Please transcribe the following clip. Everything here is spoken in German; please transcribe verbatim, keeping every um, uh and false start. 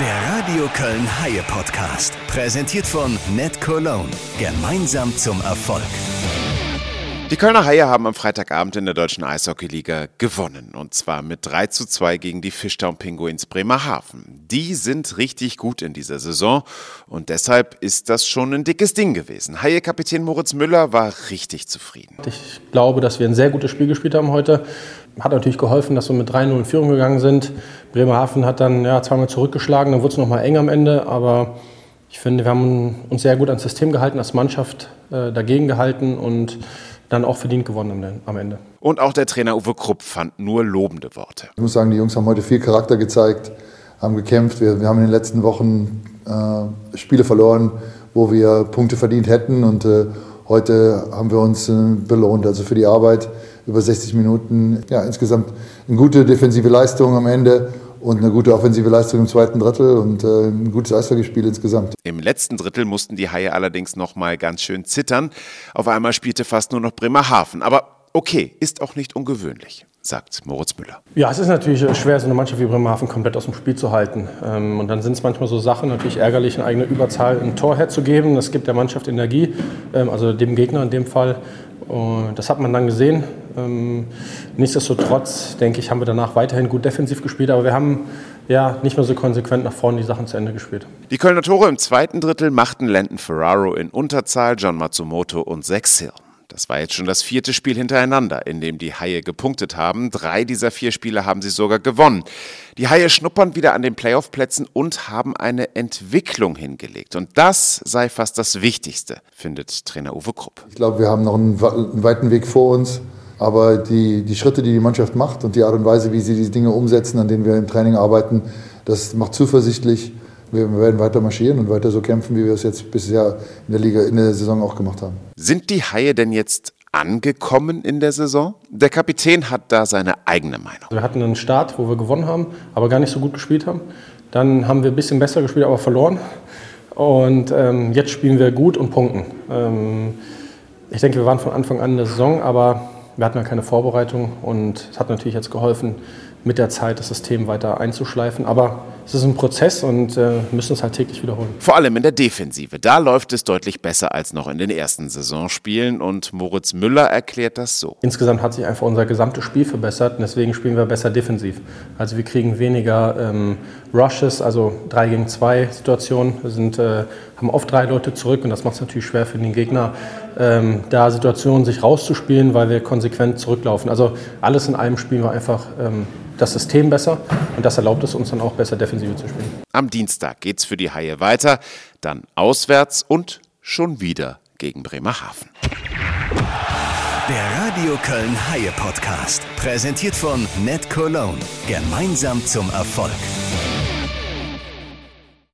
Der Radio Köln Haie Podcast, präsentiert von NetCologne. Gemeinsam zum Erfolg. Die Kölner Haie haben am Freitagabend in der Deutschen Eishockeyliga gewonnen. Und zwar mit drei zu zwei gegen die Fishtown Pinguins Bremerhaven. Die sind richtig gut in dieser Saison und deshalb ist das schon ein dickes Ding gewesen. Haie-Kapitän Moritz Müller war richtig zufrieden. Ich glaube, dass wir ein sehr gutes Spiel gespielt haben heute. Hat natürlich geholfen, dass wir mit drei null in Führung gegangen sind. Bremerhaven hat dann ja, zweimal zurückgeschlagen, dann wurde es nochmal eng am Ende. Aber ich finde, wir haben uns sehr gut ans System gehalten, als Mannschaft äh, dagegen gehalten und dann auch verdient gewonnen am Ende. Und auch der Trainer Uwe Krupp fand nur lobende Worte. Ich muss sagen, die Jungs haben heute viel Charakter gezeigt, haben gekämpft. Wir, wir haben in den letzten Wochen äh, Spiele verloren, wo wir Punkte verdient hätten. Und äh, heute haben wir uns äh, belohnt, also für die Arbeit über sechzig Minuten. Ja, insgesamt eine gute defensive Leistung am Ende. Und eine gute offensive Leistung im zweiten Drittel und äh, ein gutes Eishockeyspiel insgesamt. Im letzten Drittel mussten die Haie allerdings noch mal ganz schön zittern. Auf einmal spielte fast nur noch Bremerhaven. Aber okay, ist auch nicht ungewöhnlich, sagt Moritz Müller. Ja, es ist natürlich schwer, so eine Mannschaft wie Bremerhaven komplett aus dem Spiel zu halten. Und dann sind es manchmal so Sachen, natürlich ärgerlich, eine eigene Überzahl ein Tor herzugeben. Das gibt der Mannschaft Energie, also dem Gegner in dem Fall. Und das hat man dann gesehen. Nichtsdestotrotz, denke ich, haben wir danach weiterhin gut defensiv gespielt. Aber wir haben ja nicht mehr so konsequent nach vorne die Sachen zu Ende gespielt. Die Kölner Tore im zweiten Drittel machten Landon Ferraro in Unterzahl, John Matsumoto und Zach Hill. Das war jetzt schon das vierte Spiel hintereinander, in dem die Haie gepunktet haben. Drei dieser vier Spiele haben sie sogar gewonnen. Die Haie schnuppern wieder an den Playoff-Plätzen und haben eine Entwicklung hingelegt. Und das sei fast das Wichtigste, findet Trainer Uwe Krupp. Ich glaube, wir haben noch einen, einen weiten Weg vor uns. Aber die, die Schritte, die die Mannschaft macht und die Art und Weise, wie sie diese Dinge umsetzen, an denen wir im Training arbeiten, das macht zuversichtlich. Wir werden weiter marschieren und weiter so kämpfen, wie wir es jetzt bisher in der Liga, in der Saison auch gemacht haben. Sind die Haie denn jetzt angekommen in der Saison? Der Kapitän hat da seine eigene Meinung. Wir hatten einen Start, wo wir gewonnen haben, aber gar nicht so gut gespielt haben. Dann haben wir ein bisschen besser gespielt, aber verloren. Und ähm, jetzt spielen wir gut und punkten. Ähm, ich denke, wir waren von Anfang an in der Saison, aber wir hatten ja keine Vorbereitung und es hat natürlich jetzt geholfen, mit der Zeit das System weiter einzuschleifen. Aber es ist ein Prozess und äh, müssen es halt täglich wiederholen. Vor allem in der Defensive. Da läuft es deutlich besser als noch in den ersten Saisonspielen. Und Moritz Müller erklärt das so. Insgesamt hat sich einfach unser gesamtes Spiel verbessert und deswegen spielen wir besser defensiv. Also wir kriegen weniger ähm, Rushes, also drei gegen zwei Situationen. Wir sind, äh, haben oft drei Leute zurück und das macht es natürlich schwer für den Gegner, ähm, da Situationen sich rauszuspielen, weil wir konsequent zurücklaufen. Also alles in allem spielen wir einfach ähm, das System besser und das erlaubt es uns dann auch besser defensiv zu spielen. Am Dienstag geht's für die Haie weiter, dann auswärts und schon wieder gegen Bremerhaven. Der Radio Köln Haie Podcast, präsentiert von NetCologne. Gemeinsam zum Erfolg.